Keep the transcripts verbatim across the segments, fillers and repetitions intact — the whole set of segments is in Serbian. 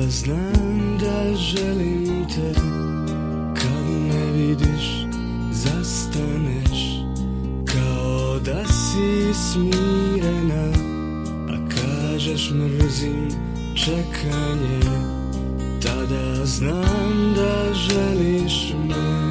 znam da želim te, kad me vidiš zastaneš, kao da si smirena, a kažeš mrzim čekanje, tada znam da želiš me.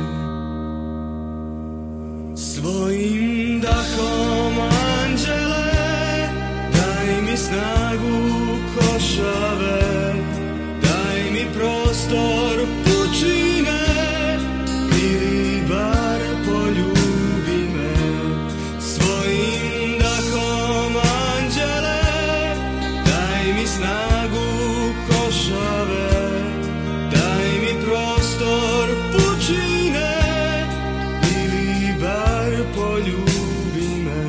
Svojim dahom anđele, daj mi snagu košave, daj mi prostor pučine, ili bar poljubi me. Svojim dahom anđele, daj mi snagu košave, daj mi prostor pučine, ili bar poljubi me.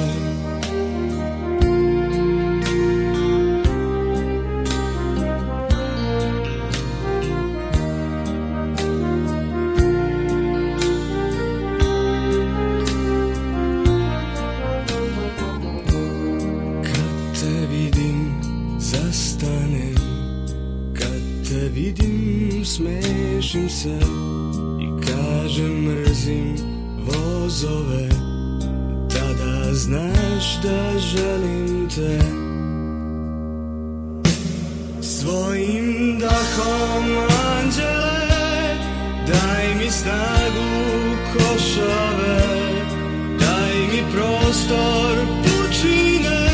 Zastanem, kad te vidim smešim se i kažem mrzim vozove, tada znaš da želim te. Svojim dahom anđele, daj mi snagu košave, daj mi prostor pučine,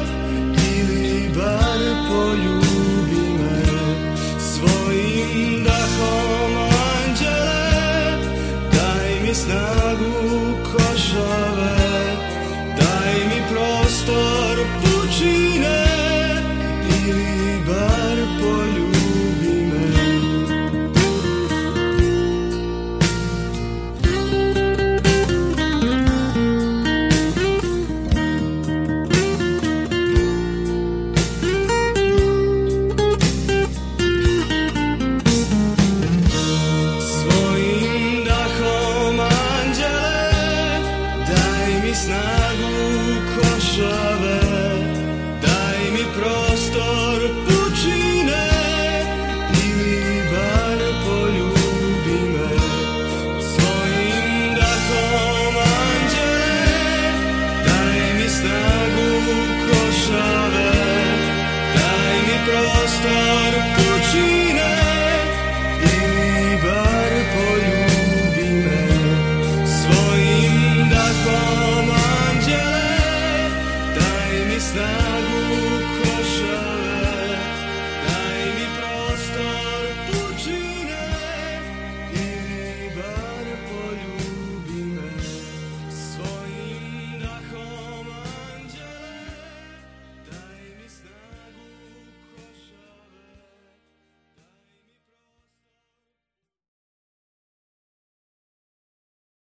bar poljubi me. Svojim dahom anđele, daj mi snagu košave, daj mi prostor pučine, ili bar poljubi me. Snagu košave, daj mi prostor pučine, ili bar poljubi me. Svojim dahom anđele, daj mi snagu košave, daj mi prostor pučine, ili bar poljubi me. Svojim dahom snagu